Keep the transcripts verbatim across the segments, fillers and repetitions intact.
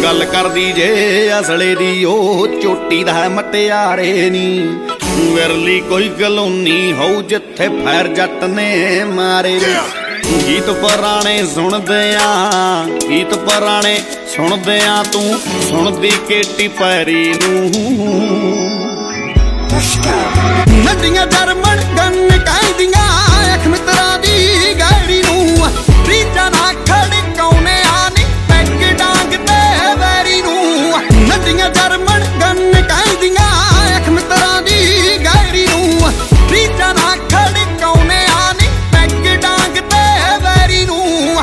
गल करदी जे असले दी ओ चोटी दा मटियारे नी विरली कोई गलोनी हो जिथे फैर जट ने मारे गीत पुराने सुनदे आ गीत पुराने सुनदे आ तू सुनदी केटी पैरी नूं नदियां जरमन गन कहदियां अख मित्रा दी गैरी नूं रीचा ना खड़काउने आनी पैग डांग ते वैरी नूं नदियां जरमन गन कहदियां अख मित्रा दी गैरी नूं रीचा ना खड़काउने आनी पैग डांग ते वैरी नूं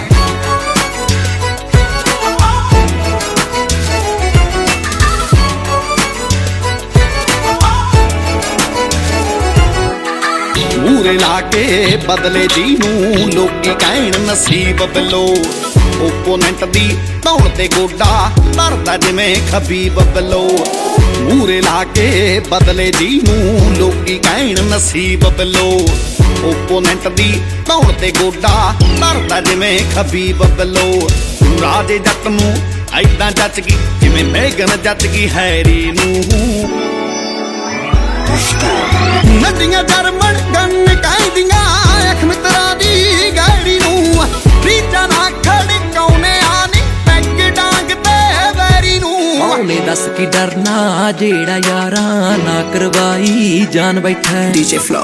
मूरे लाके बदले जीनू लोकी कहण नसीब बिलो ओपोनेंट दी धौण ते गोडा धरदा जिवें खबीब बिलो मूरे लाके बदले जीनू लोकी कहण नसीब बिलो ओपोनेंट दी धौण ते गोडा धरदा जिवें खबीब बिलो राजे जट नूं ऐदां जच गई जिवें मेघन जच गई हैरी नूं नदियां जरमन गन कहदियां अख मित्रा दी गैरी नूं रीचा ना खड़काउने आनी पैग डांग ते वैरी नूं ओले दस की डरना जेड़ा यारां ना करवाई जान बैठा डीजे फ्लो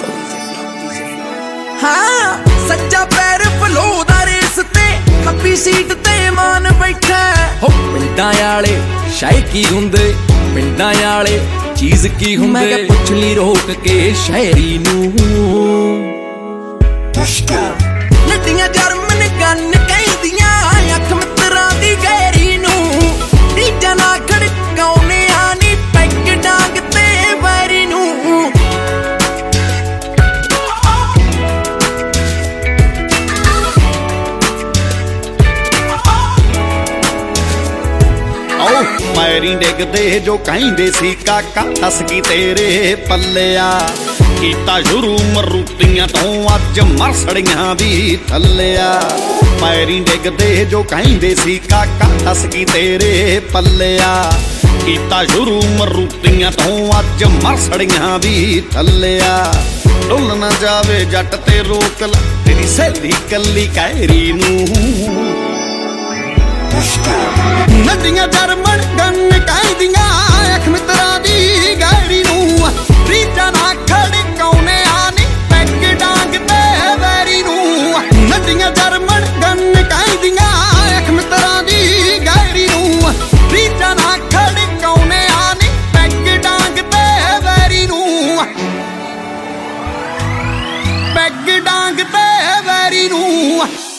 हाँ सच्चा पैर फलो दा रेस ते खब्बी सीट ते मान बैठा हो पिंडां आले शाही की हुंदे पिंडां आले चीज की हुंदे मैं पुछ ली रोक के शायरी नूं नदियां जरमन गन कहदियां अख मित्रा दी गैरी नूं रीचा ना खड़काउने आनी पैग डांग ते वैरी नूं पैरी डिगदे जो कहिंदे सी काका हस गई तेरे पल्लिया कीता शुरू मरूतियां तो अज मरसड़ियां भी थल्लिया पैरी डिगदे जो कहिंदे सी काका हस गई तेरे पल्लिया कीता शुरू मरूतियां तो अज मरसड़ियां भी थल्लिया डुल ना जावे जट ते रोक ला तेरी सहेली कल्ली कैरी नूं नदियां जरमन गन कहदियां अख मित्रा दी गैरी नूं रीचा ना खड़काउने आनी पैग डांग ते वैरी नूं नदियां जरमन गन कहदियां अख मित्रा दी गैरी नूं रीचा ना खड़काउने आनी पैग डांग ते वैरी नूं पैग डांग ते वैरी नूं